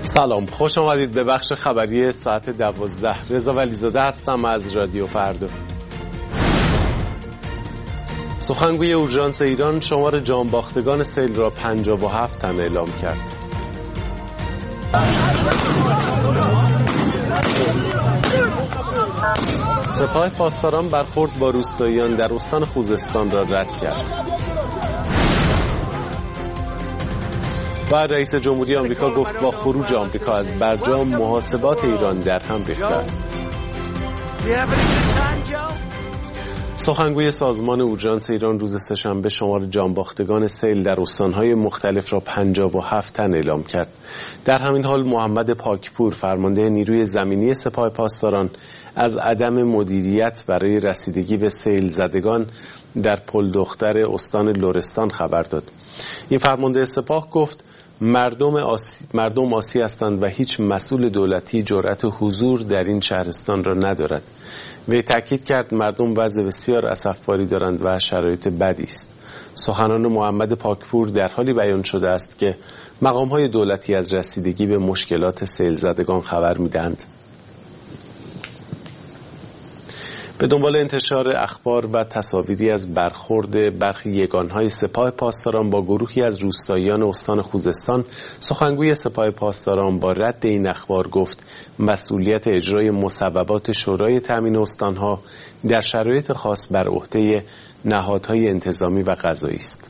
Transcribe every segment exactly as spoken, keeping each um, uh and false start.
سلام، خوش آمدید به بخش خبری ساعت دوازده. رضا ولیزاده هستم از رادیو فردا. سخنگوی اورژانس ایران شمار جانباختگان سیل را پنجاه و هفت تن اعلام کرد. سپاه پاسداران برخورد با روستاییان در استان خوزستان را رد کرد. و رئیس جمهوری آمریکا گفت با خروج آمریکا از برجام محاسبات ایران در هم ریخته است. سخنگوی سازمان اورژانس ایران روز سه‌شنبه شمار جانباختگان سیل در استان‌های مختلف را پنجاه و هفت تن اعلام کرد. در همین حال محمد پاکپور فرمانده نیروی زمینی سپاه پاسداران از عدم مدیریت برای رسیدگی به سیل زدگان در پل دختر استان لرستان خبر داد. این فرمانده سپاه گفت مردم آسی, مردم آسی هستند و هیچ مسئول دولتی جرأت حضور در این شهرستان را ندارد. وی تاکید کرد مردم وضع بسیار اسفباری دارند و شرایط بدی است. سخنان محمد پاکپور در حالی بیان شده است که مقام‌های دولتی از رسیدگی به مشکلات سیل زدگان خبر می‌دهند. به دنبال انتشار اخبار و تصاویری از برخورد برخی یگانهای سپاه پاسداران با گروهی از روستاییان استان خوزستان، سخنگوی سپاه پاسداران با رد این اخبار گفت مسئولیت اجرای مصوبات شورای تامین استانها در شرایط خاص بر عهده نهادهای انتظامی و قضایی است.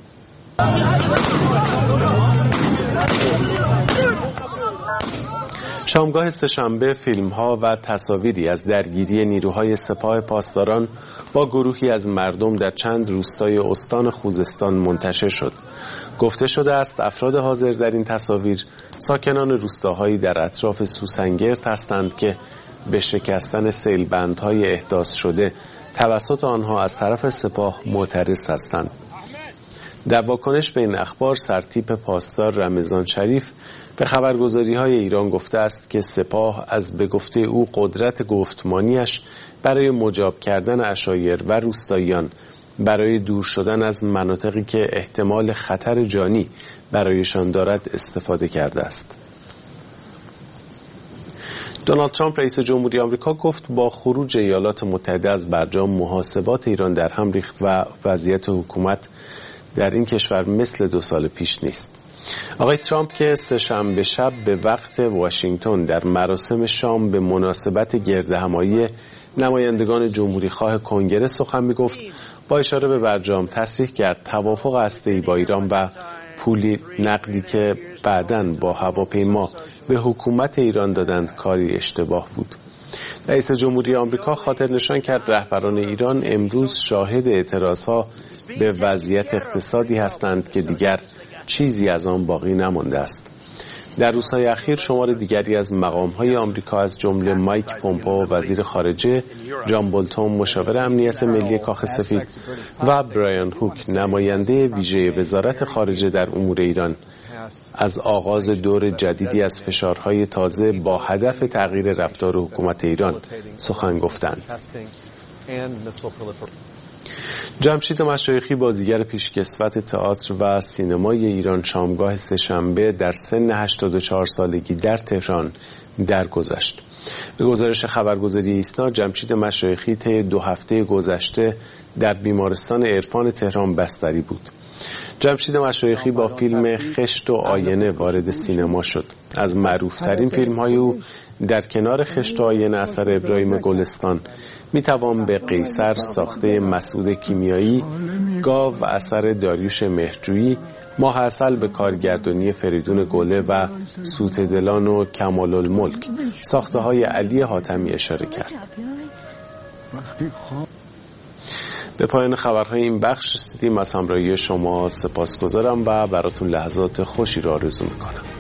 شامگاه سه‌شنبه فیلم‌ها و تصاویری از درگیری نیروهای سپاه پاسداران با گروهی از مردم در چند روستای استان خوزستان منتشر شد. گفته شده است افراد حاضر در این تصاویر ساکنان روستاهایی در اطراف سوسنگرد هستند که به شکستن سیلبندهای احداث شده توسط آنها از طرف سپاه معترض هستند. در واکنش به این اخبار سرتیپ پاسدار رمضان شریف به خبرگزاری‌های ایران گفته است که سپاه از به گفته او قدرت گفتمانیش برای مجاب کردن عشایر و روستاییان برای دور شدن از مناطقی که احتمال خطر جانی برایشان دارد استفاده کرده است. دونالد ترامپ رئیس جمهوری آمریکا گفت با خروج ایالات متحده از برجام محاسبات ایران در هم ریخت و وضعیت حکومت در این کشور مثل دو سال پیش نیست. آقای ترامپ که سه‌شنبه شب به وقت واشنگتن در مراسم شام به مناسبت گردهمایی نمایندگان جمهوری خواه کنگره سخن می‌گفت، با اشاره به برجام تصریح کرد توافق هسته‌ای با ایران و پولی نقدی که بعداً با هواپیما به حکومت ایران دادند کاری اشتباه بود. رئیس جمهوری آمریکا خاطر نشان کرد رهبران ایران امروز شاهد اعتراضها به وضعیت اقتصادی هستند که دیگر چیزی از آن باقی نمانده است. در روزهای اخیر شمار دیگری از مقام‌های آمریکا از جمله مایک پومپئو وزیر خارجه، جان بولتون مشاور امنیت ملی کاخ سفید و برایان هوک نماینده ویژه وزارت خارجه در امور ایران از آغاز دور جدیدی از فشارهای تازه با هدف تغییر رفتار حکومت ایران سخن گفتند. جمشید مشایخی بازیگر پیشکسوت تئاتر و سینمای ایران شامگاه سه‌شنبه در سن هشتاد و چهار سالگی در تهران درگذشت. به گزارش خبرگزاری ایسنا، جمشید مشایخی طی دو هفته گذشته در بیمارستان عرفان تهران بستری بود. جمشید مشایخی با فیلم خشت و آینه وارد سینما شد. از معروفترین فیلم‌های او در کنار خشت و آینه اثر ابراهیم گلستان میتوان به قیصر ساخته مسعود کیمیایی، گاو و اثر داریوش مهرجویی، ماه عسل به کارگردانی فریدون گله و سوت دلان و کمال الملک ساخته های علی حاتمی اشاره کرد. به پایان خبرهای این بخش رسیدیم. از همراهی شما سپاسگزارم و براتون لحظات خوشی را آرزو میکنم.